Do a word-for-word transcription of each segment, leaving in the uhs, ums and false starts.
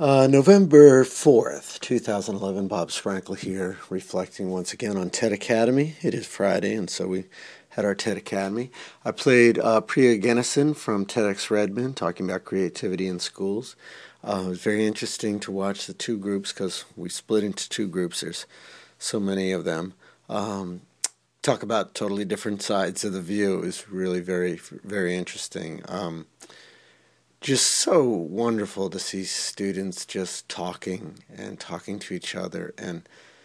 Uh, November fourth, two thousand eleven, Bob Sprankle here, reflecting once again on TED Academy. It is Friday, and so we had our TED Academy. I played uh, Priya Gunnison from TEDx Redmond, talking about creativity in schools. Uh, it was very interesting to watch the two groups because we split into two groups. There's so many of them. Um, talk about totally different sides of the view. It was really very, very interesting. Um, Just so wonderful to see students just talking and talking to each other and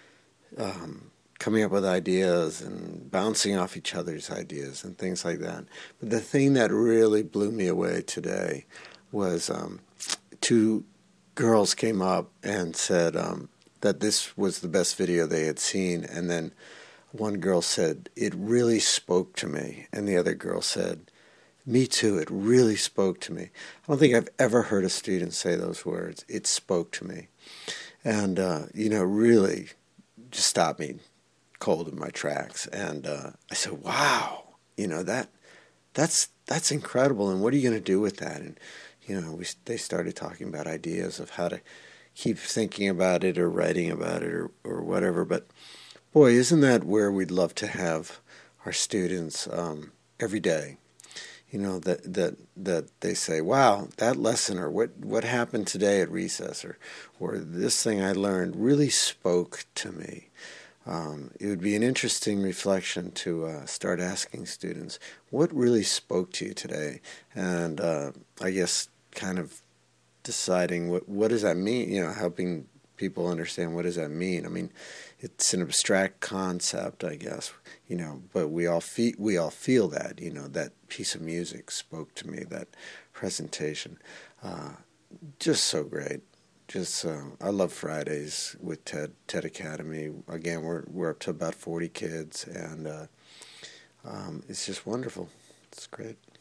um, coming up with ideas and bouncing off each other's ideas and things like that. But the thing that really blew me away today was um, two girls came up and said um, that this was the best video they had seen, and then one girl said, "It really spoke to me," and the other girl said, "Me too, it really spoke to me." I don't think I've ever heard a student say those words, "It spoke to me." And, uh, you know, really just stopped me cold in my tracks. And uh, I said, wow, you know, that that's that's incredible. And what are you going to do with that? And, you know, we they started talking about ideas of how to keep thinking about it or writing about it or, or whatever. But, boy, isn't that where we'd love to have our students um, every day? You know, that that that they say, wow, that lesson or what, what happened today at recess or, or this thing I learned really spoke to me. Um, it would be an interesting reflection to uh, start asking students, what really spoke to you today? And uh, I guess kind of deciding what, what does that mean, you know, helping people understand what does that mean. I mean, it's an abstract concept, I guess, you know, but we all feel, we all feel that, you know, that piece of music spoke to me, that presentation. Uh, just so great. Just, uh, I love Fridays with TED, TED Academy. Again, we're, we're up to about forty kids, and uh, um, it's just wonderful. It's great.